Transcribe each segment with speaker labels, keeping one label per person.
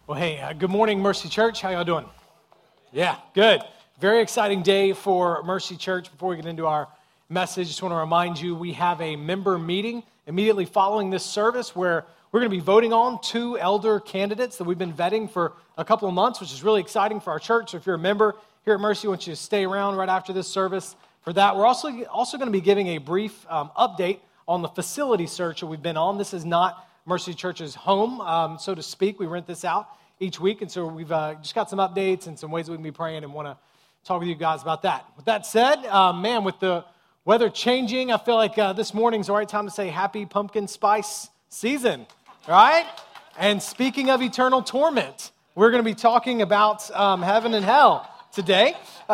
Speaker 1: Well, hey, good morning, Mercy Church. How y'all doing? Yeah, good. Very exciting day for Mercy Church. Before we get into our message, just want to remind you we have a member meeting immediately following this service where we're going to be voting on 2 elder candidates that we've been vetting for a couple of months, which is really exciting for our church. So if you're a member here at Mercy, I want you to stay around right after this service for that. We're also going to be giving a brief update on the facility search that we've been on. This is not Mercy Church's home, so to speak. We rent this out each week, and so we've just got some updates and some ways we can be praying and want to talk with you guys about that. With that said, man, with the weather changing, I feel like this morning's the right time to say happy pumpkin spice season, right? And speaking of eternal torment, we're going to be talking about heaven and hell today.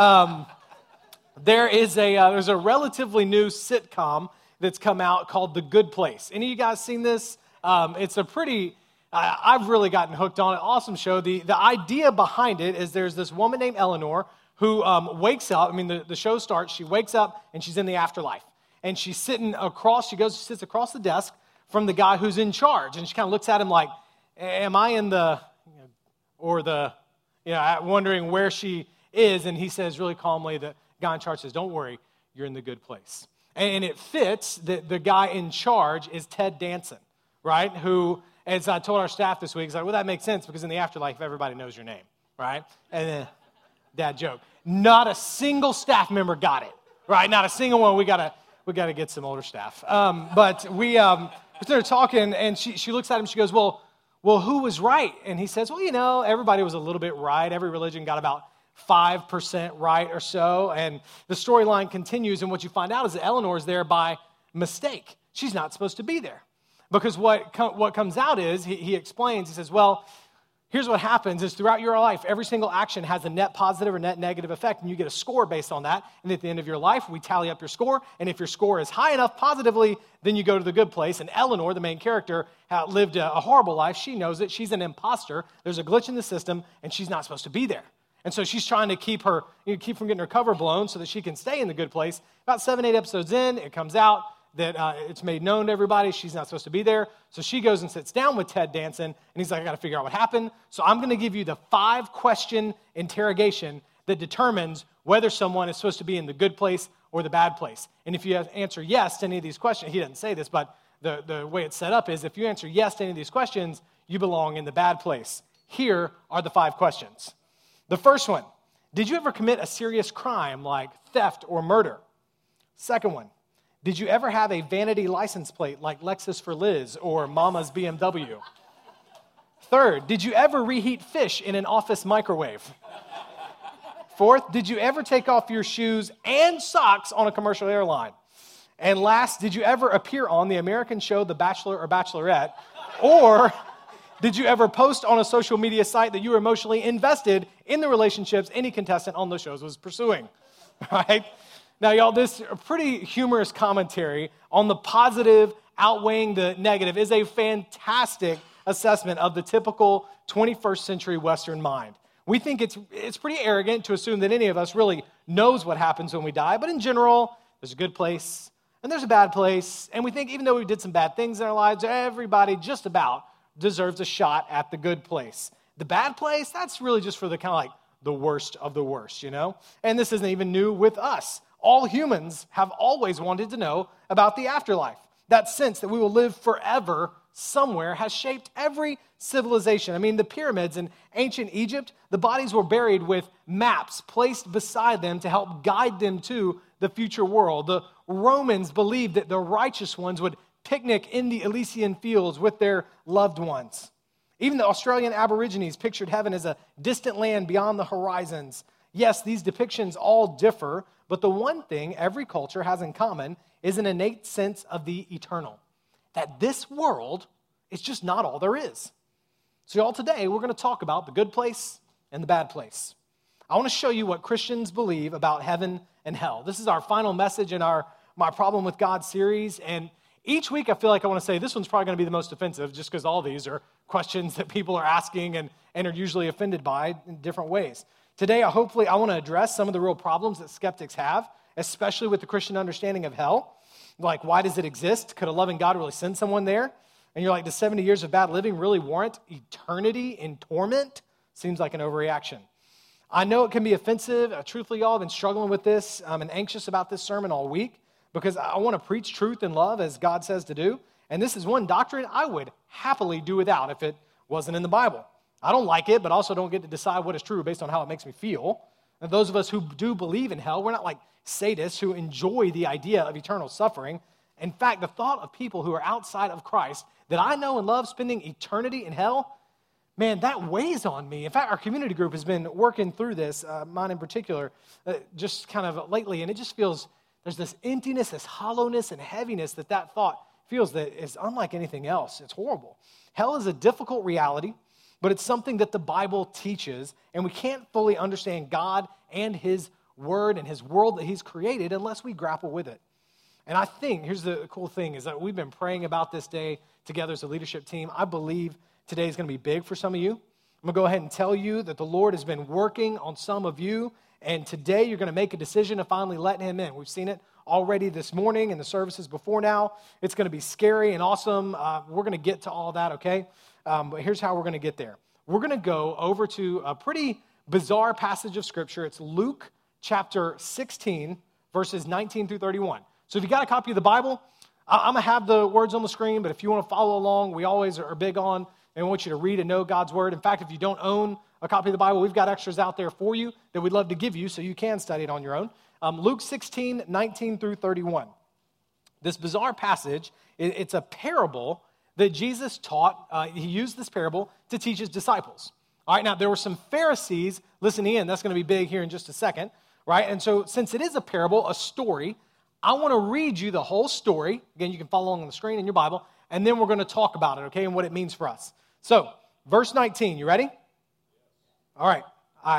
Speaker 1: There's a relatively new sitcom that's come out called The Good Place. Any of you guys seen this? It's a pretty... I've really gotten hooked on it. Awesome show. The idea behind it is there's this woman named Eleanor who wakes up. I mean, the show starts. She wakes up and she's in the afterlife. And she's sitting across, she sits across the desk from the guy who's in charge. And she kind of looks at him like, am I in the, wondering where she is. And he says really calmly, the guy in charge says, don't worry, you're in the good place. And it fits that the guy in charge is Ted Danson, right? Who... And I told our staff this week, it's like, well, that makes sense because in the afterlife, everybody knows your name, right? And then, dad joke. Not a single staff member got it, right? Not a single one. We gotta get some older staff. But we started talking, and she looks at him. She goes, well, who was right? And he says, well, everybody was a little bit right. Every religion got about 5% right or so. And the storyline continues, and what you find out is that Eleanor is there by mistake. She's not supposed to be there. Because what comes out is, he explains, he says, well, here's what happens is throughout your life, every single action has a net positive or net negative effect, and you get a score based on that. And at the end of your life, we tally up your score, and if your score is high enough positively, then you go to the good place. And Eleanor, the main character, lived a horrible life. She knows it. She's an imposter. There's a glitch in the system, and she's not supposed to be there. And so she's trying to keep from getting her cover blown so that she can stay in the good place. About 7-8 episodes in, it comes out that it's made known to everybody she's not supposed to be there. So she goes and sits down with Ted Danson, and he's like, I got to figure out what happened. So I'm going to give you the 5-question interrogation that determines whether someone is supposed to be in the good place or the bad place. And if you answer yes to any of these questions, he doesn't say this, but the way it's set up is if you answer yes to any of these questions, you belong in the bad place. Here are the 5 questions. The first one, did you ever commit a serious crime like theft or murder? Second one, did you ever have a vanity license plate like Lexus for Liz or Mama's BMW? Third, did you ever reheat fish in an office microwave? Fourth, did you ever take off your shoes and socks on a commercial airline? And last, did you ever appear on the American show The Bachelor or Bachelorette? Or did you ever post on a social media site that you were emotionally invested in the relationships any contestant on those shows was pursuing? Right? Now, y'all, this pretty humorous commentary on the positive outweighing the negative is a fantastic assessment of the typical 21st century Western mind. We think it's pretty arrogant to assume that any of us really knows what happens when we die, but in general, there's a good place and there's a bad place, and we think even though we did some bad things in our lives, everybody just about deserves a shot at the good place. The bad place, that's really just for the kind of like the worst of the worst, And this isn't even new with us. All humans have always wanted to know about the afterlife. That sense that we will live forever somewhere has shaped every civilization. I mean, the pyramids in ancient Egypt, the bodies were buried with maps placed beside them to help guide them to the future world. The Romans believed that the righteous ones would picnic in the Elysian fields with their loved ones. Even the Australian Aborigines pictured heaven as a distant land beyond the horizons. Yes, these depictions all differ, but the one thing every culture has in common is an innate sense of the eternal, that this world is just not all there is. So y'all, today we're going to talk about the good place and the bad place. I want to show you what Christians believe about heaven and hell. This is our final message in My Problem with God series, and each week I feel like I want to say this one's probably going to be the most offensive just because all these are questions that people are asking and are usually offended by in different ways. Today, I want to address some of the real problems that skeptics have, especially with the Christian understanding of hell. Like, why does it exist? Could a loving God really send someone there? And you're like, does 70 years of bad living really warrant eternity in torment? Seems like an overreaction. I know it can be offensive. Truthfully, y'all, I've been struggling with this and anxious about this sermon all week because I want to preach truth and love as God says to do. And this is one doctrine I would happily do without if it wasn't in the Bible. I don't like it, but also don't get to decide what is true based on how it makes me feel. And those of us who do believe in hell, we're not like sadists who enjoy the idea of eternal suffering. In fact, the thought of people who are outside of Christ that I know and love spending eternity in hell, man, that weighs on me. In fact, our community group has been working through this, mine in particular, just kind of lately, and it just feels there's this emptiness, this hollowness and heaviness that thought feels that is unlike anything else. It's horrible. Hell is a difficult reality, but it's something that the Bible teaches, and we can't fully understand God and His Word and His world that He's created unless we grapple with it. And I think, here's the cool thing, is that we've been praying about this day together as a leadership team. I believe today is going to be big for some of you. I'm going to go ahead and tell you that the Lord has been working on some of you, and today you're going to make a decision to finally let Him in. We've seen it already this morning in the services before now. It's going to be scary and awesome. We're going to get to all that, okay? But here's how we're going to get there. We're going to go over to a pretty bizarre passage of Scripture. It's Luke chapter 16, verses 19 through 31. So if you got a copy of the Bible, I'm going to have the words on the screen, but if you want to follow along, we always are big on, and we want you to read and know God's Word. In fact, if you don't own a copy of the Bible, we've got extras out there for you that we'd love to give you so you can study it on your own. Luke 16, 19 through 31. This bizarre passage, it's a parable that Jesus taught. He used this parable to teach His disciples. All right, now there were some Pharisees listening in. That's going to be big here in just a second, right? And so since it is a parable, a story, I want to read you the whole story. Again, you can follow along on the screen in your Bible, and then we're going to talk about it, okay, and what it means for us. So, verse 19, you ready? All right.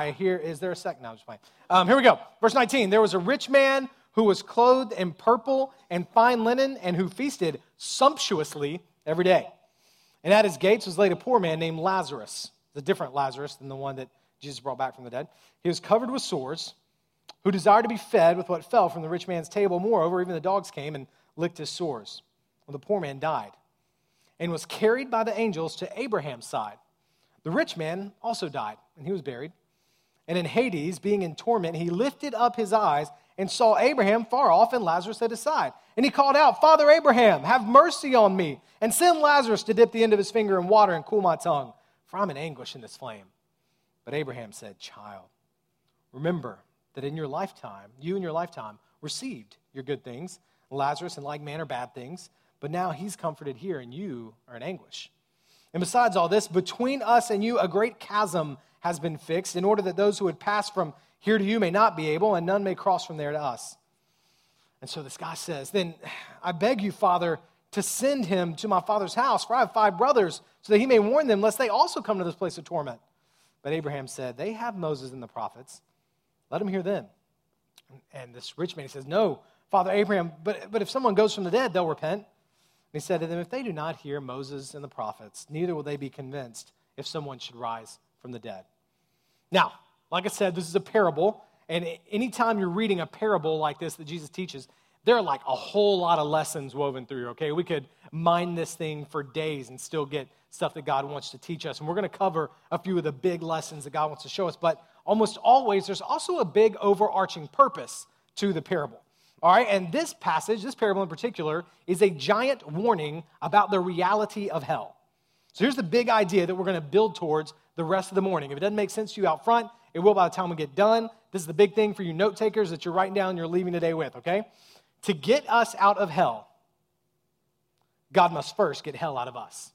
Speaker 1: Is there a second? No, I'm just playing. Here we go. Verse 19, there was a rich man who was clothed in purple and fine linen and who feasted sumptuously every day. And at his gates was laid a poor man named Lazarus, the different Lazarus than the one that Jesus brought back from the dead. He was covered with sores, who desired to be fed with what fell from the rich man's table. Moreover, even the dogs came and licked his sores. Well, the poor man died and was carried by the angels to Abraham's side. The rich man also died, and he was buried. And in Hades, being in torment, he lifted up his eyes and saw Abraham far off and Lazarus at his side. And he called out, Father Abraham, have mercy on me, and send Lazarus to dip the end of his finger in water and cool my tongue, for I'm in anguish in this flame. But Abraham said, Child, remember that in your lifetime, you in your lifetime received your good things, Lazarus in like manner bad things, but now he's comforted here and you are in anguish. And besides all this, between us and you a great chasm has been fixed, in order that those who would pass from here to you may not be able, and none may cross from there to us. And so this guy says, Then I beg you, Father, to send him to my father's house, for I have 5 brothers, so that he may warn them, lest they also come to this place of torment. But Abraham said, They have Moses and the prophets. Let them hear them. And this rich man, he says, No, Father Abraham, but if someone goes from the dead, they'll repent. And he said to them, If they do not hear Moses and the prophets, neither will they be convinced if someone should rise from the dead. Now, like I said, this is a parable, and anytime you're reading a parable like this that Jesus teaches, there are like a whole lot of lessons woven through, okay? We could mine this thing for days and still get stuff that God wants to teach us, and we're going to cover a few of the big lessons that God wants to show us, but almost always there's also a big overarching purpose to the parable. All right, and this passage, this parable in particular, is a giant warning about the reality of hell. So here's the big idea that we're going to build towards the rest of the morning. If it doesn't make sense to you out front, it will by the time we get done. This is the big thing for you note takers that you're writing down and you're leaving today with, okay? To get us out of hell, God must first get hell out of us.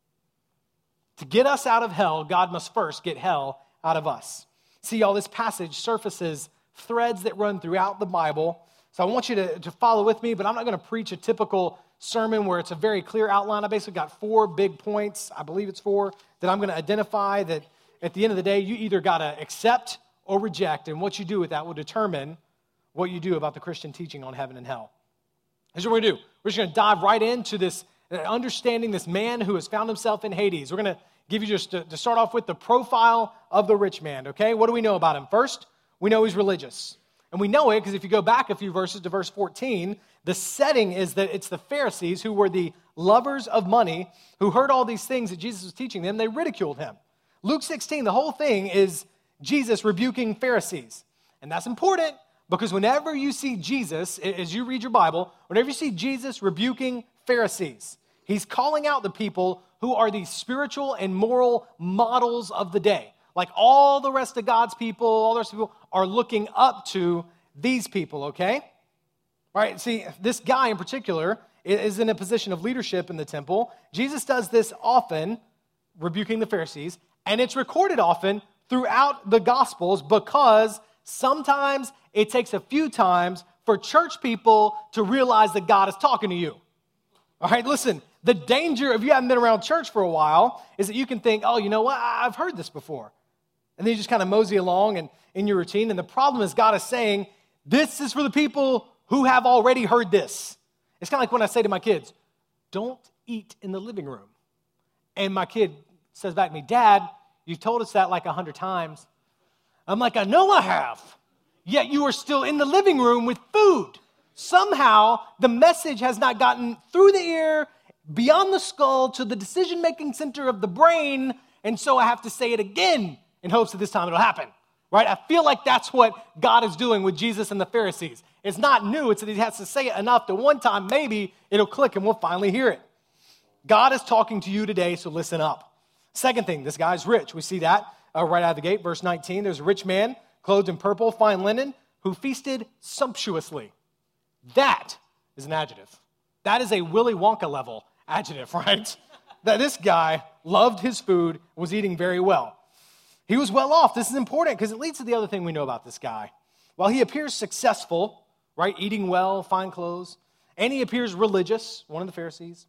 Speaker 1: To get us out of hell, God must first get hell out of us. See, y'all, this passage surfaces threads that run throughout the Bible. So I want you to follow with me, but I'm not going to preach a typical sermon where it's a very clear outline. I basically got 4 big points, I believe it's 4, that I'm going to identify that at the end of the day, you either got to accept or reject, and what you do with that will determine what you do about the Christian teaching on heaven and hell. Here's what we're going to do. We're just going to dive right into this, understanding this man who has found himself in Hades. We're going to give you just to start off with the profile of the rich man, okay? What do we know about him? First, we know he's religious. And we know it because if you go back a few verses to verse 14, the setting is that it's the Pharisees who were the lovers of money, who heard all these things that Jesus was teaching them, they ridiculed him. Luke 16, the whole thing is Jesus rebuking Pharisees. And that's important because whenever you see Jesus, as you read your Bible, whenever you see Jesus rebuking Pharisees, he's calling out the people who are the spiritual and moral models of the day. Like all the rest of God's people, all the rest of people are looking up to these people, okay? All right, see, this guy in particular is in a position of leadership in the temple. Jesus does this often, rebuking the Pharisees, and it's recorded often throughout the Gospels because sometimes it takes a few times for church people to realize that God is talking to you. All right, listen, the danger if you haven't been around church for a while is that you can think, oh, you know what, I've heard this before. And then you just kind of mosey along and in your routine. And the problem is God is saying, this is for the people who have already heard this. It's kind of like when I say to my kids, don't eat in the living room. And my kid says back to me, Dad, you've told us that like 100 times. I'm like, I know I have. Yet you are still in the living room with food. Somehow the message has not gotten through the ear, beyond the skull, to the decision-making center of the brain. And so I have to say it again in hopes that this time it'll happen, right? I feel like that's what God is doing with Jesus and the Pharisees. It's not new. It's that he has to say it enough that one time maybe it'll click and we'll finally hear it. God is talking to you today, so listen up. Second thing, this guy's rich. We see that right out of the gate, verse 19. There's a rich man clothed in purple, fine linen, who feasted sumptuously. That is an adjective. That is a Willy Wonka level adjective, right? That this guy loved his food, was eating very well. He was well off. This is important because it leads to the other thing we know about this guy. While he appears successful, right, eating well, fine clothes, and he appears religious, one of the Pharisees,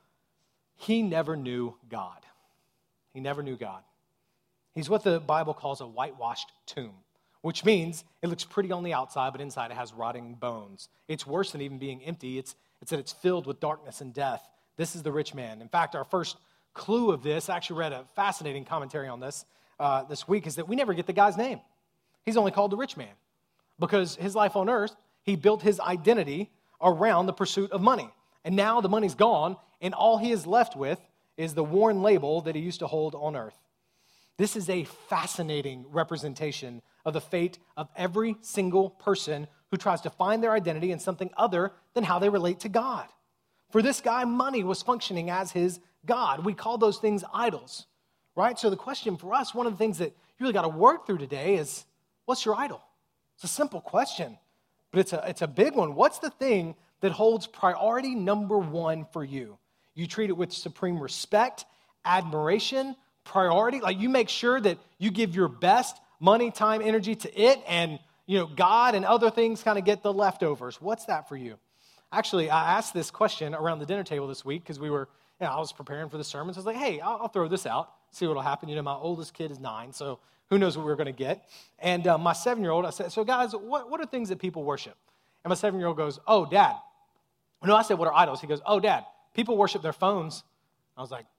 Speaker 1: he never knew God. He never knew God. He's what the Bible calls a whitewashed tomb, which means it looks pretty on the outside, but inside it has rotting bones. It's worse than even being empty. It's that it's filled with darkness and death. This is the rich man. In fact, our first clue of this, I actually read a fascinating commentary on this week, is that we never get the guy's name. He's only called the rich man because his life on earth, he built his identity around the pursuit of money. And now the money's gone, and all he is left with is the worn label that he used to hold on earth. This is a fascinating representation of the fate of every single person who tries to find their identity in something other than how they relate to God. For this guy, money was functioning as his God. We call those things idols, right? So the question for us, one of the things that you really got to work through today is, what's your idol? It's a simple question, but it's a big one. What's the thing that holds priority number one for you? You treat it with supreme respect, admiration, priority. Like you make sure that you give your best money, time, energy to it, and God and other things kind of get the leftovers. What's that for you? Actually, I asked this question around the dinner table this week because I was preparing for the sermon. So I was like, hey, I'll throw this out, see what'll happen. My oldest kid is 9, so who knows what we're going to get. And my 7-year-old, I said, so guys, what are things that people worship? And my 7-year-old goes, oh, Dad. No, I said, what are idols? He goes, oh, Dad, people worship their phones. I was like,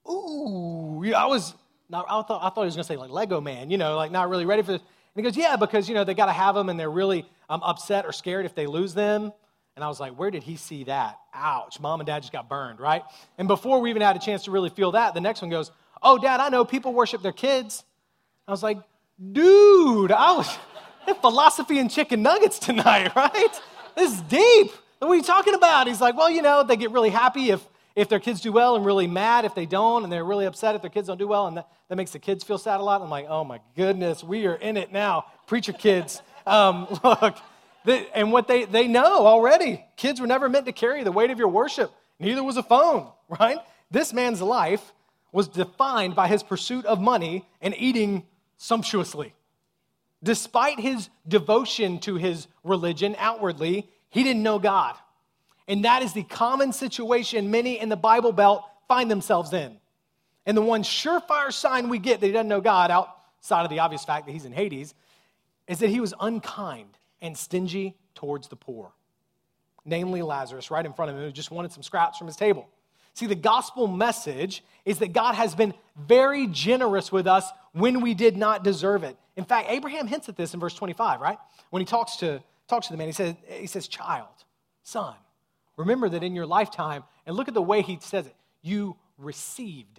Speaker 1: ooh. I thought he was going to say like Lego Man, like not really ready for this. And he goes, yeah, because, they got to have them and they're really upset or scared if they lose them. And I was like, where did he see that? Ouch, Mom and Dad just got burned, right? And before we even had a chance to really feel that, the next one goes, oh, Dad, I know people worship their kids. I was like, dude, I was philosophy and chicken nuggets tonight, right? This is deep. What are you talking about? He's like, well, they get really happy if their kids do well and really mad if they don't, and they're really upset if their kids don't do well, and that makes the kids feel sad a lot. I'm like, oh my goodness, we are in it now. Preacher kids. Look, and what they know already, kids were never meant to carry the weight of your worship. Neither was a phone, right? This man's life was defined by his pursuit of money and eating sumptuously. Despite his devotion to his religion outwardly, he didn't know God. And that is the common situation many in the Bible Belt find themselves in. And the one surefire sign we get that he doesn't know God, outside of the obvious fact that he's in Hades, is that he was unkind and stingy towards the poor. Namely Lazarus, right in front of him, who just wanted some scraps from his table. See, the gospel message is that God has been very generous with us when we did not deserve it. In fact, Abraham hints at this in verse 25, right? When he talks to the man, he says, child, son, remember that in your lifetime, and look at the way he says it, you received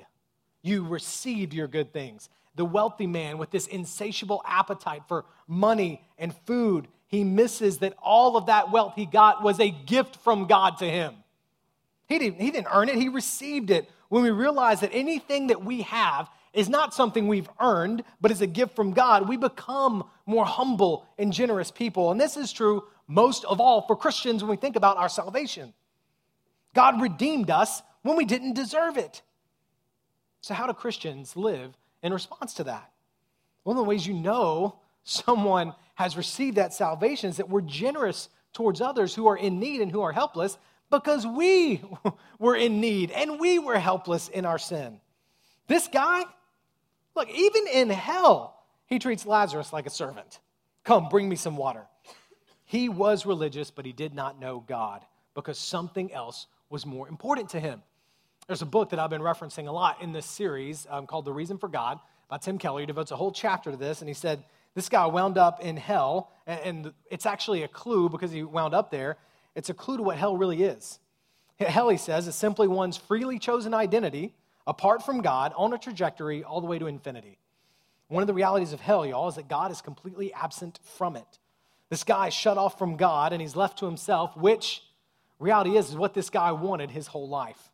Speaker 1: your good things. The wealthy man with this insatiable appetite for money and food, he misses that all of that wealth he got was a gift from God to him. He didn't earn it, he received it. When we realize that anything that we have is not something we've earned, but is a gift from God, we become more humble and generous people. And this is true most of all for Christians when we think about our salvation. God redeemed us when we didn't deserve it. So how do Christians live in response to that? One of the ways you know someone has received that salvation is that we're generous towards others who are in need and who are helpless, because we were in need and we were helpless in our sin. This guy, look, even in hell, he treats Lazarus like a servant. Come, bring me some water. He was religious, but he did not know God because something else was more important to him. There's a book that I've been referencing a lot in this series called The Reason for God by Tim Keller. He devotes a whole chapter to this, and he said this guy wound up in hell, and it's actually a clue because he wound up there. It's a clue to what hell really is. Hell, he says, is simply one's freely chosen identity apart from God on a trajectory all the way to infinity. One of the realities of hell, y'all, is that God is completely absent from it. This guy is shut off from God, and he's left to himself, which reality is what this guy wanted his whole life.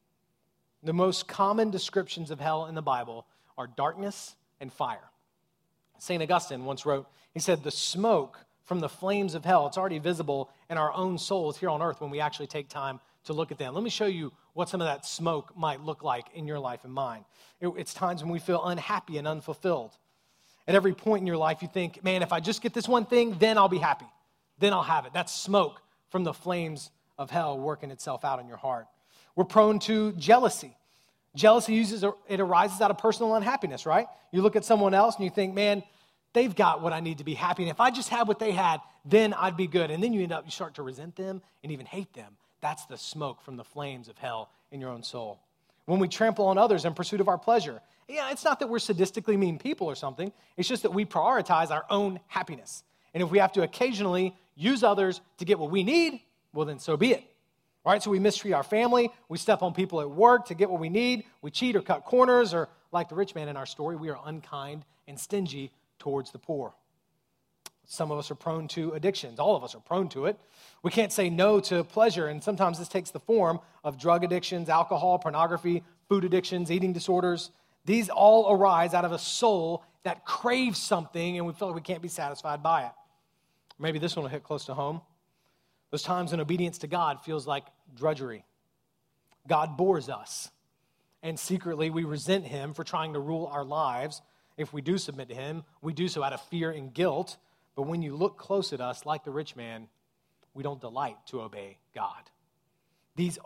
Speaker 1: The most common descriptions of hell in the Bible are darkness and fire. St. Augustine once wrote, he said, the smoke from the flames of hell, it's already visible in our own souls here on earth when we actually take time to look at them. Let me show you what some of that smoke might look like in your life and mine. It's times when we feel unhappy and unfulfilled. At every point in your life, you think, man, if I just get this one thing, then I'll be happy. Then I'll have it. That's smoke from the flames of hell working itself out in your heart. We're prone to jealousy. Jealousy it arises out of personal unhappiness, right? You look at someone else and you think, man, they've got what I need to be happy. And if I just had what they had, then I'd be good. And then you start to resent them and even hate them. That's the smoke from the flames of hell in your own soul. When we trample on others in pursuit of our pleasure, it's not that we're sadistically mean people or something. It's just that we prioritize our own happiness. And if we have to occasionally use others to get what we need, well, then so be it. Right? So we mistreat our family. We step on people at work to get what we need. We cheat or cut corners, or like the rich man in our story, we are unkind and stingy towards the poor. Some of us are prone to addictions. All of us are prone to it. We can't say no to pleasure, and sometimes this takes the form of drug addictions, alcohol, pornography, food addictions, eating disorders. These all arise out of a soul that craves something, and we feel like we can't be satisfied by it. Maybe this one will hit close to home. Those times when obedience to God feels like drudgery. God bores us, and secretly we resent him for trying to rule our lives. If we do submit to him, we do so out of fear and guilt. But when you look close at us, like the rich man, we don't delight to obey God. These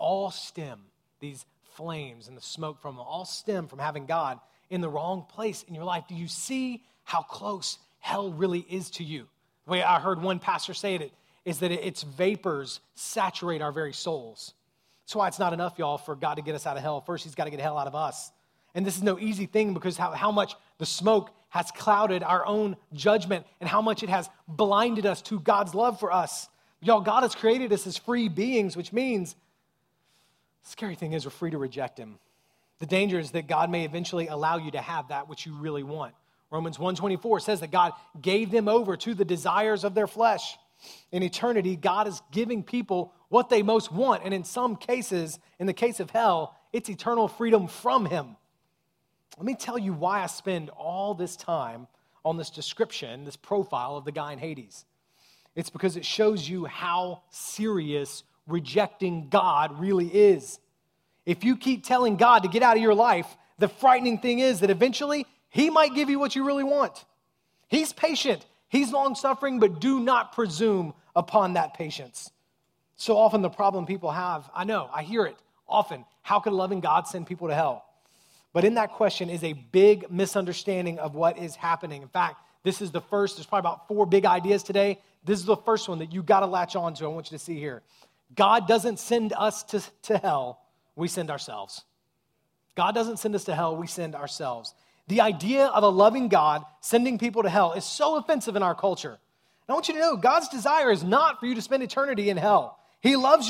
Speaker 1: flames and the smoke from them all stem from having God in the wrong place in your life. Do you see how close hell really is to you? The way I heard one pastor say it is that its vapors saturate our very souls. That's why it's not enough, y'all, for God to get us out of hell. First, he's got to get hell out of us. And this is no easy thing because how much the smoke has clouded our own judgment and how much it has blinded us to God's love for us. Y'all, God has created us as free beings, which means the scary thing is we're free to reject him. The danger is that God may eventually allow you to have that which you really want. Romans 1:24 says that God gave them over to the desires of their flesh. In eternity, God is giving people what they most want, and in some cases, in the case of hell, it's eternal freedom from him. Let me tell you why I spend all this time on this description, this profile of the guy in Hades. It's because it shows you how serious rejecting God really is. If you keep telling God to get out of your life, the frightening thing is that eventually he might give you what you really want. He's patient, he's long-suffering, but do not presume upon that patience. So often the problem people have, I know, I hear it often, how could a loving God send people to hell? But in that question is a big misunderstanding of what is happening. In fact, this is the first, there's probably about 4 big ideas today. This is the first one that you got to latch on to. I want you to see here. God doesn't send us to hell, we send ourselves. God doesn't send us to hell, we send ourselves. The idea of a loving God sending people to hell is so offensive in our culture. And I want you to know, God's desire is not for you to spend eternity in hell. He loves you.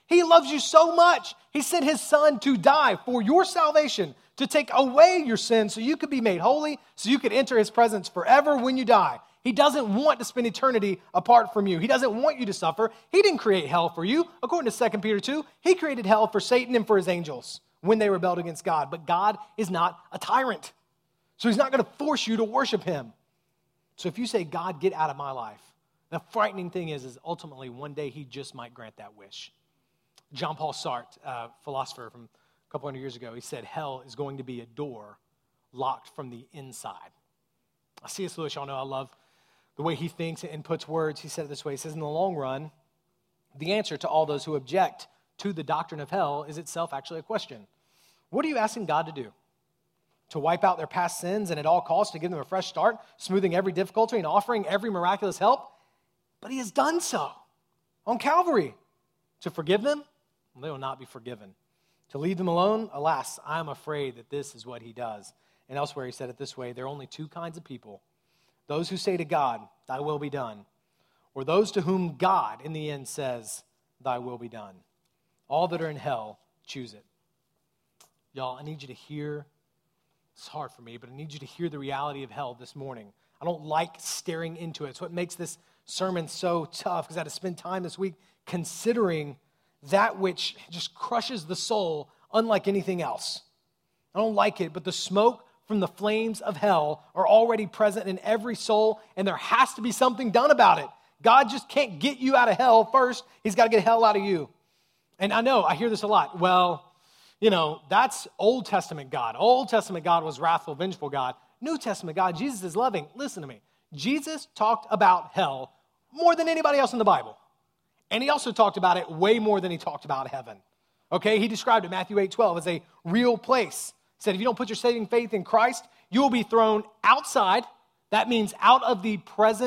Speaker 1: He loves you so much. He sent his son to die for your salvation, to take away your sins so you could be made holy, so you could enter his presence forever when you die. He doesn't want to spend eternity apart from you. He doesn't want you to suffer. He didn't create hell for you. According to 2 Peter 2, he created hell for Satan and for his angels when they rebelled against God. But God is not a tyrant. So he's not going to force you to worship him. So if you say, God, get out of my life, the frightening thing is ultimately one day he just might grant that wish. John Paul Sartre, a philosopher from a couple hundred years ago, he said, hell is going to be a door locked from the inside. C.S. Lewis, y'all know I love the way he thinks and puts words. He said it this way. He says, in the long run, the answer to all those who object to the doctrine of hell is itself actually a question. What are you asking God to do? To wipe out their past sins and at all costs to give them a fresh start, smoothing every difficulty and offering every miraculous help? But he has done so on Calvary. To forgive them? They will not be forgiven. To leave them alone? Alas, I am afraid that this is what he does. And elsewhere he said it this way, there are only two kinds of people. Those who say to God, thy will be done, or those to whom God in the end says, thy will be done. All that are in hell, choose it. Y'all, I need you to hear, it's hard for me, but I need you to hear the reality of hell this morning. I don't like staring into it. It's what makes this sermon so tough, because I had to spend time this week considering that which just crushes the soul unlike anything else. I don't like it, but the smoke from the flames of hell are already present in every soul, and there has to be something done about it. God just can't get you out of hell first. He's got to get hell out of you. And I know, I hear this a lot. Well, that's Old Testament God. Old Testament God was wrathful, vengeful God. New Testament God, Jesus is loving. Listen to me. Jesus talked about hell more than anybody else in the Bible. And he also talked about it way more than he talked about heaven. Okay, he described it, Matthew 8:12, as a real place. He said, if you don't put your saving faith in Christ, you will be thrown outside. That means outside of the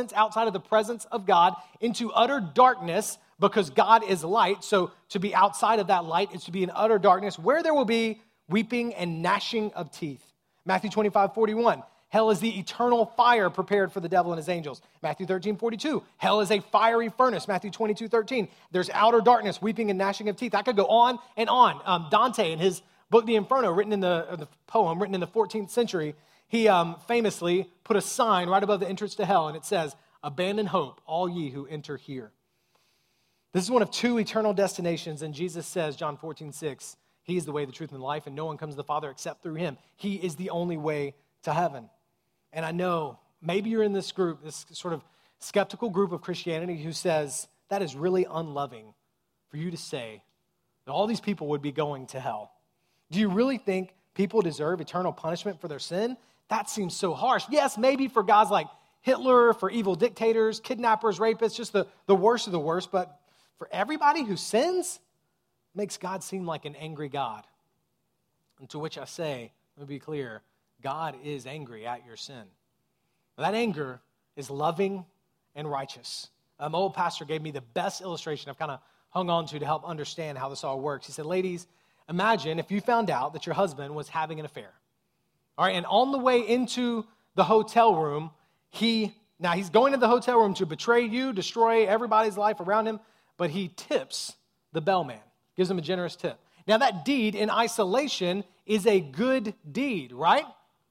Speaker 1: presence of God, into utter darkness, because God is light. So to be outside of that light is to be in utter darkness, where there will be weeping and gnashing of teeth. Matthew 25:41. Hell is the eternal fire prepared for the devil and his angels. Matthew 13:42. Hell is a fiery furnace. Matthew 22:13. There's outer darkness, weeping and gnashing of teeth. I could go on and on. Dante, in his book, The Inferno, the poem written in the 14th century, he famously put a sign right above the entrance to hell, and it says, abandon hope, all ye who enter here. This is one of two eternal destinations, and Jesus says, John 14:6, he is the way, the truth, and the life, and no one comes to the Father except through him. He is the only way to heaven. And I know maybe you're in this group, this sort of skeptical group of Christianity who says that is really unloving for you to say that all these people would be going to hell. Do you really think people deserve eternal punishment for their sin? That seems so harsh. Yes, maybe for guys like Hitler, for evil dictators, kidnappers, rapists, just the worst of the worst, but for everybody who sins, makes God seem like an angry God. And to which I say, let me be clear, God is angry at your sin. That anger is loving and righteous. My old pastor gave me the best illustration I've kind of hung on to help understand how this all works. He said, ladies, imagine if you found out that your husband was having an affair. All right, and on the way into the hotel room, he's going to the hotel room to betray you, destroy everybody's life around him, but he tips the bellman, gives him a generous tip. Now, that deed in isolation is a good deed, right?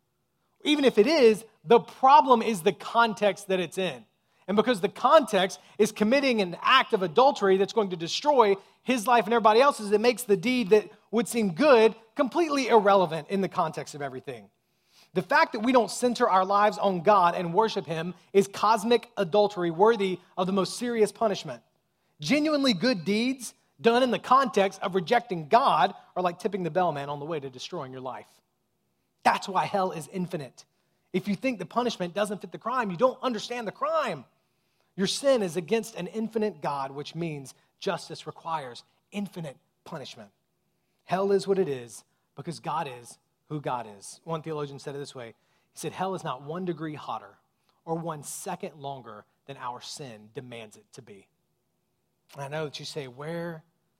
Speaker 1: Even if it is, the problem is the context that it's in. And because the context is committing an act of adultery that's going to destroy his life and everybody else's, it makes the deed that would seem good completely irrelevant in the context of everything. The fact that we don't center our lives on God and worship him is cosmic adultery, worthy of the most serious punishment. Genuinely good deeds done in the context of rejecting God are like tipping the bellman on the way to destroying your life. That's why hell is infinite. If you think the punishment doesn't fit the crime, you don't understand the crime. Your sin is against an infinite God, which means justice requires infinite punishment. Hell is what it is because God is who God is. One theologian said it this way. He said, hell is not 1 degree hotter or 1 second longer than our sin demands it to be. And I know that you say, where's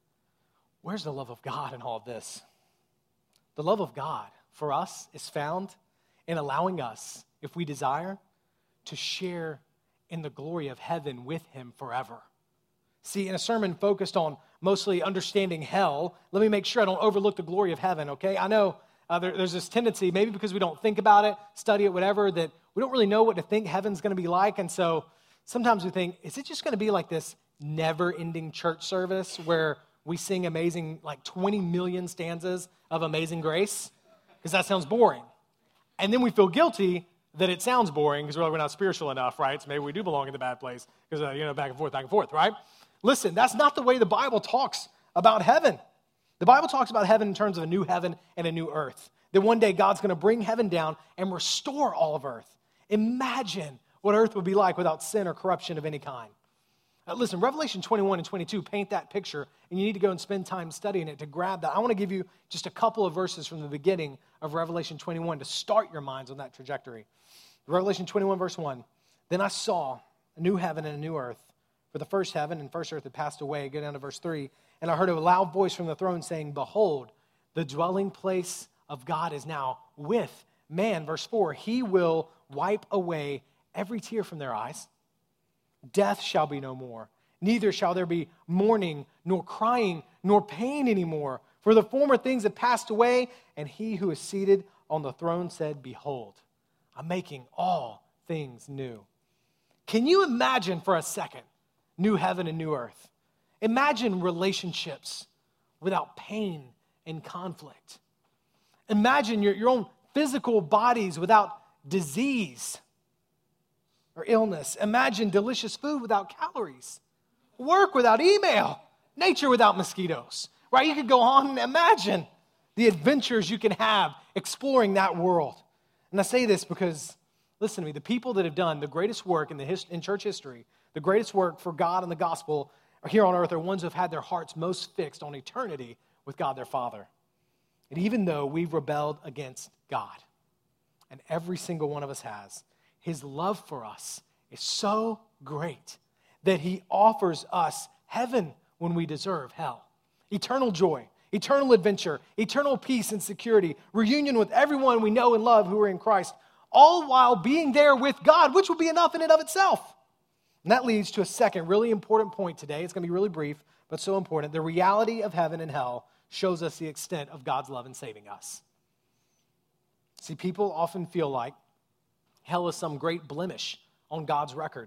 Speaker 1: the love of God in all of this? The love of God for us is found in allowing us, if we desire, to share in the glory of heaven with him forever. See, in a sermon focused on mostly understanding hell, let me make sure I don't overlook the glory of heaven, okay? I know there's this tendency, maybe because we don't think about it, study it, whatever, that we don't really know what to think heaven's going to be like. And so sometimes we think, is it just going to be like this never-ending church service where we sing amazing, like 20 million stanzas of Amazing Grace? Because that sounds boring. And then we feel guilty that it sounds boring because we're not spiritual enough, right? So maybe we do belong in the bad place because, back and forth, right? Listen, that's not the way the Bible talks about heaven. The Bible talks about heaven in terms of a new heaven and a new earth. That one day God's going to bring heaven down and restore all of earth. Imagine what earth would be like without sin or corruption of any kind. Listen, Revelation 21 and 22 paint that picture, and you need to go and spend time studying it to grab that. I want to give you just a couple of verses from the beginning of Revelation 21 to start your minds on that trajectory. Revelation 21, verse 1. Then I saw a new heaven and a new earth. For the first heaven and first earth had passed away. Go down to verse 3. And I heard a loud voice from the throne saying, Behold, the dwelling place of God is now with man. Verse 4. He will wipe away every tear from their eyes. Death shall be no more. Neither shall there be mourning, nor crying, nor pain anymore. For the former things have passed away. And he who is seated on the throne said, Behold, I'm making all things new. Can you imagine for a second new heaven and new earth? Imagine relationships without pain and conflict. Imagine your own physical bodies without disease or illness. Imagine delicious food without calories, work without email, nature without mosquitoes, right? You could go on and imagine the adventures you can have exploring that world. And I say this because, listen to me, the people that have done the greatest work in church history, the greatest work for God and the gospel here on earth are ones who have had their hearts most fixed on eternity with God their Father. And even though we've rebelled against God, and every single one of us has, his love for us is so great that he offers us heaven when we deserve hell. Eternal joy, eternal adventure, eternal peace and security, reunion with everyone we know and love who are in Christ, all while being there with God, which will be enough in and of itself. And that leads to a second really important point today. It's going to be really brief, but so important. The reality of heaven and hell shows us the extent of God's love in saving us. See, people often feel like hell is some great blemish on God's record.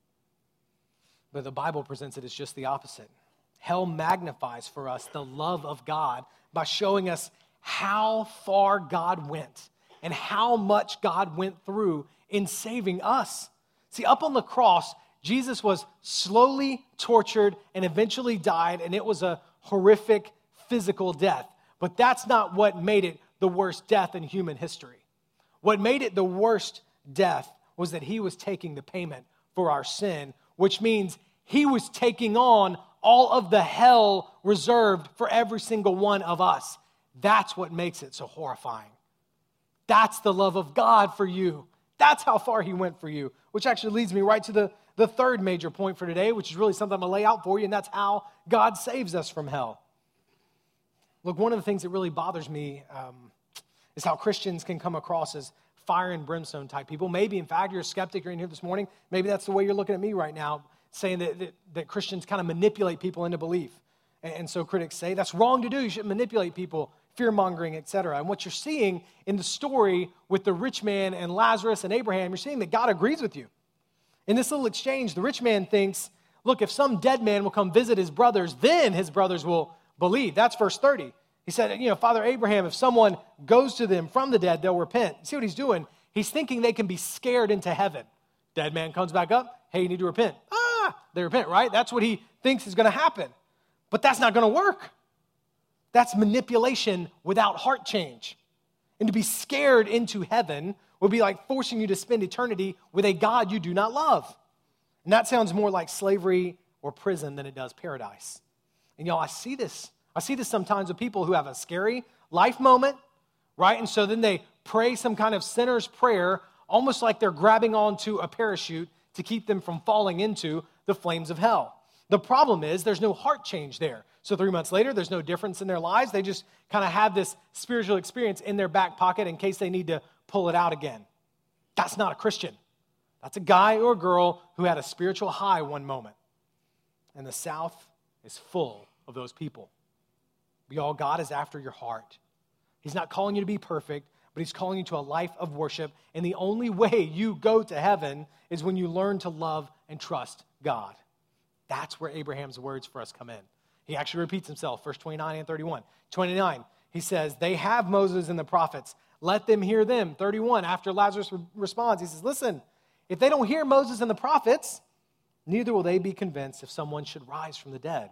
Speaker 1: But the Bible presents it as just the opposite. Hell magnifies for us the love of God by showing us how far God went and how much God went through in saving us. See, up on the cross, Jesus was slowly tortured and eventually died, and it was a horrific physical death. But that's not what made it the worst death in human history. What made it the worst death was that he was taking the payment for our sin, which means he was taking on all of the hell reserved for every single one of us. That's what makes it so horrifying. That's the love of God for you. That's how far he went for you, which actually leads me right to the third major point for today, which is really something I'm going to lay out for you, and that's how God saves us from hell. Look, one of the things that really bothers me is how Christians can come across as fire and brimstone type people. Maybe, in fact, you're a skeptic, you're in here this morning. Maybe that's the way you're looking at me right now, saying that Christians kind of manipulate people into belief. And so critics say that's wrong to do. You shouldn't manipulate people, fear-mongering, etc. And what you're seeing in the story with the rich man and Lazarus and Abraham, you're seeing that God agrees with you. In this little exchange, the rich man thinks, look, if some dead man will come visit his brothers, then his brothers will believe. That's verse 30. He said, Father Abraham, if someone goes to them from the dead, they'll repent. See what he's doing? He's thinking they can be scared into heaven. Dead man comes back up. Hey, you need to repent. They repent, right? That's what he thinks is going to happen. But that's not going to work. That's manipulation without heart change. And to be scared into heaven would be like forcing you to spend eternity with a God you do not love. And that sounds more like slavery or prison than it does paradise. And y'all, I see this sometimes with people who have a scary life moment, right? And so then they pray some kind of sinner's prayer, almost like they're grabbing onto a parachute to keep them from falling into the flames of hell. The problem is there's no heart change there. So 3 months later, there's no difference in their lives. They just kind of have this spiritual experience in their back pocket in case they need to pull it out again. That's not a Christian. That's a guy or a girl who had a spiritual high one moment. and the South is full of those people. Y'all, God is after your heart. He's not calling you to be perfect, but he's calling you to a life of worship. And the only way you go to heaven is when you learn to love and trust God. That's where Abraham's words for us come in. He actually repeats himself, verse 29 and 31. 29, he says, they have Moses and the prophets. Let them hear them. 31, after Lazarus responds, he says, listen, if they don't hear Moses and the prophets, neither will they be convinced if someone should rise from the dead.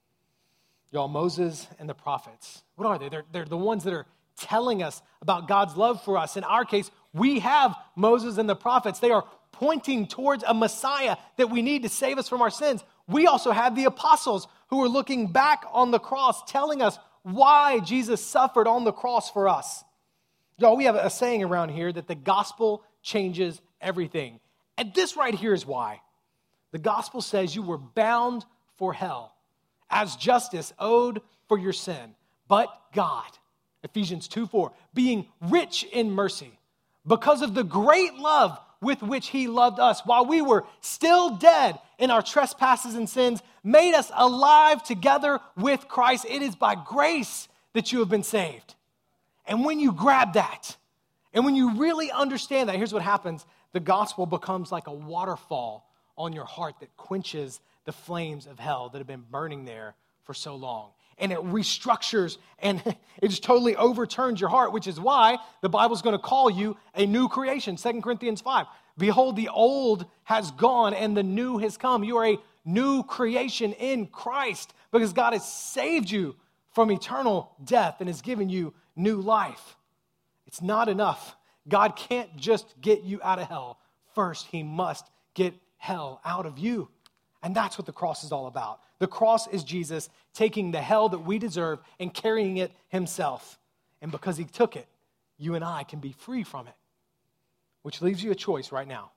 Speaker 1: Y'all, Moses and the prophets, what are they? They're the ones that are telling us about God's love for us. In our case, we have Moses and the prophets. They are pointing towards a Messiah that we need to save us from our sins. We also have the apostles who are looking back on the cross, telling us why Jesus suffered on the cross for us. Y'all, we have a saying around here that the gospel changes everything. And this right here is why. The gospel says you were bound for hell as justice owed for your sin. But God, Ephesians 2:4, being rich in mercy, because of the great love with which he loved us, while we were still dead in our trespasses and sins, made us alive together with Christ. It is by grace that you have been saved. And when you grab that, and when you really understand that, here's what happens. The gospel becomes like a waterfall on your heart that quenches the flames of hell that have been burning there for so long. And it restructures and it just totally overturns your heart, which is why the Bible's going to call you a new creation. 2 Corinthians 5. Behold, the old has gone and the new has come. You are a new creation in Christ because God has saved you from eternal death and has given you new life. It's not enough. God can't just get you out of hell. First, he must get hell out of you. And that's what the cross is all about. The cross is Jesus taking the hell that we deserve and carrying it himself. And because he took it, you and I can be free from it. Which leaves you a choice right now.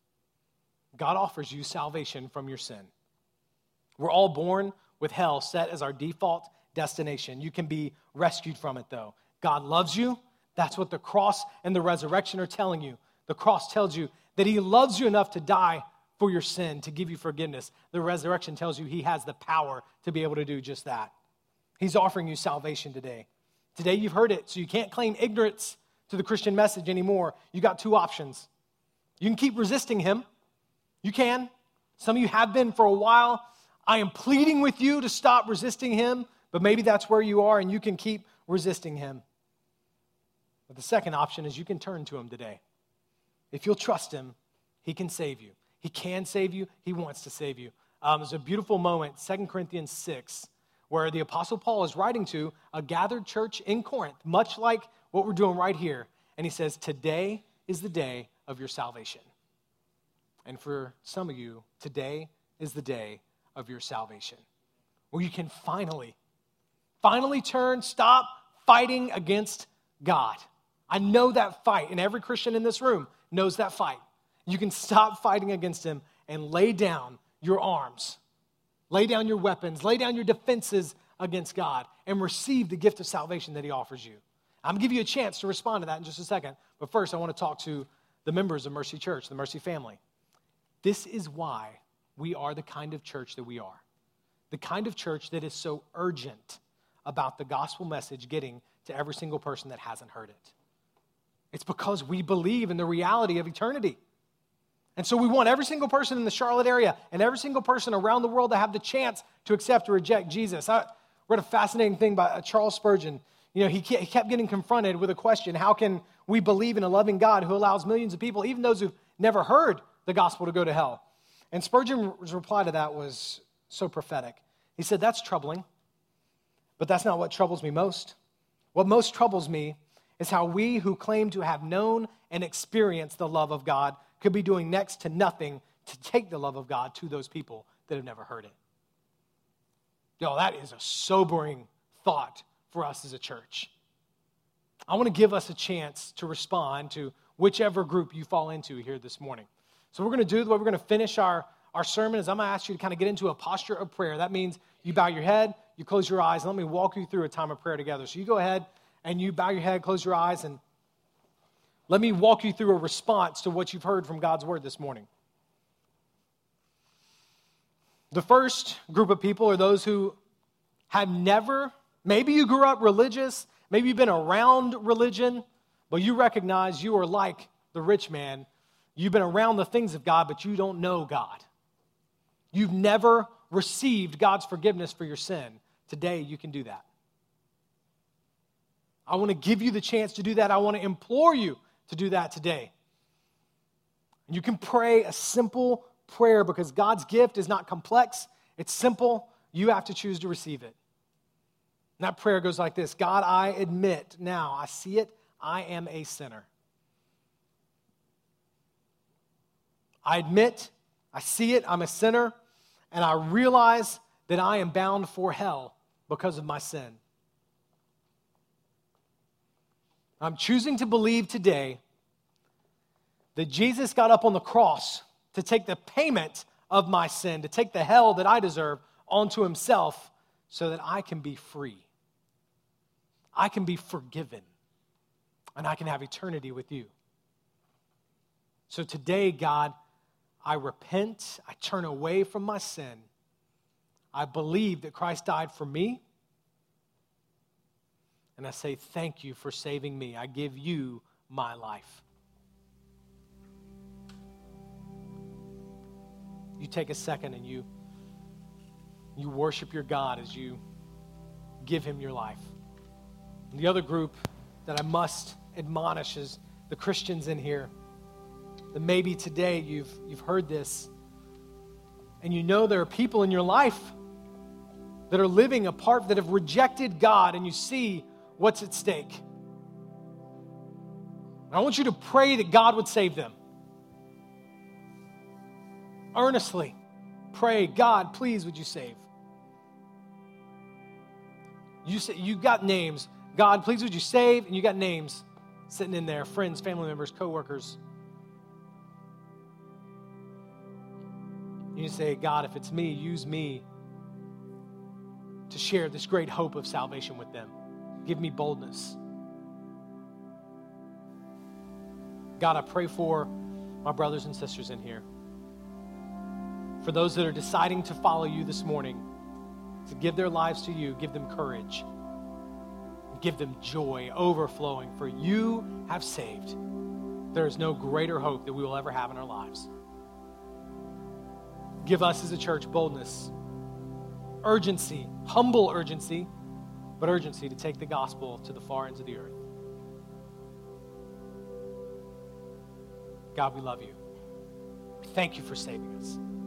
Speaker 1: God offers you salvation from your sin. We're all born with hell set as our default destination. You can be rescued from it, though. God loves you. That's what the cross and the resurrection are telling you. The cross tells you that he loves you enough to die for your sin, to give you forgiveness. The resurrection tells you he has the power to be able to do just that. He's offering you salvation today. Today you've heard it, so you can't claim ignorance to the Christian message anymore. You got two options. You can keep resisting him. You can. Some of you have been for a while. I am pleading with you to stop resisting him, but maybe that's where you are and you can keep resisting him. But the second option is you can turn to him today. If you'll trust him, he can save you. He can save you. He wants to save you. There's a beautiful moment, 2 Corinthians 6, where the Apostle Paul is writing to a gathered church in Corinth, much like what we're doing right here. And he says, today is the day of your salvation. And for some of you, today is the day of your salvation, where you can finally turn, stop fighting against God. I know that fight, and every Christian in this room knows that fight. You can stop fighting against him and lay down your arms, lay down your weapons, lay down your defenses against God, and receive the gift of salvation that he offers you. I'm going to give you a chance to respond to that in just a second, but first I want to talk to the members of Mercy Church, the Mercy family. This is why we are the kind of church that we are, the kind of church that is so urgent about the gospel message getting to every single person that hasn't heard it. It's because we believe in the reality of eternity. And so we want every single person in the Charlotte area and every single person around the world to have the chance to accept or reject Jesus. I read a fascinating thing by Charles Spurgeon. You know, he kept getting confronted with a question: how can we believe in a loving God who allows millions of people, even those who've never heard the gospel, to go to hell? And Spurgeon's reply to that was so prophetic. He said, that's troubling, but that's not what troubles me most. What most troubles me is how we who claim to have known and experienced the love of God could be doing next to nothing to take the love of God to those people that have never heard it. Yo, that is a sobering thought for us as a church. I want to give us a chance to respond to whichever group you fall into here this morning. So we're going to do the way we're going to finish our sermon is I'm going to ask you to kind of get into a posture of prayer. That means you bow your head, you close your eyes, and let me walk you through a time of prayer together. So you go ahead and you bow your head, close your eyes, and let me walk you through a response to what you've heard from God's word this morning. The first group of people are those who have never, maybe you grew up religious, maybe you've been around religion, but you recognize you are like the rich man. You've been around the things of God, but you don't know God. You've never received God's forgiveness for your sin. Today, you can do that. I want to give you the chance to do that. I want to implore you to do that today. You can pray a simple prayer because God's gift is not complex. It's simple. You have to choose to receive it. And that prayer goes like this: God, I admit now, I see it, I am a sinner. I admit, I see it, I'm a sinner, and I realize that I am bound for hell because of my sin. I'm choosing to believe today that Jesus got up on the cross to take the payment of my sin, to take the hell that I deserve onto himself so that I can be free. I can be forgiven, and I can have eternity with you. So today, God, I repent, I turn away from my sin. I believe that Christ died for me, and I say thank you for saving me. I give you my life. You take a second and you worship your God as you give him your life. And the other group that I must admonish is the Christians in here. That maybe today you've heard this, and you know there are people in your life that are living apart, that have rejected God, and you see what's at stake. I want you to pray that God would save them. Earnestly pray, God, please would you save? You got names. God, please would you save? And you got names sitting in there, friends, family members, coworkers. You say, God, if it's me, use me to share this great hope of salvation with them. Give me boldness. God, I pray for my brothers and sisters in here. For those that are deciding to follow you this morning, to give their lives to you, give them courage. Give them joy overflowing, for you have saved. There is no greater hope that we will ever have in our lives. Give us as a church boldness, urgency, humble urgency, but urgency to take the gospel to the far ends of the earth. God, we love you. Thank you for saving us.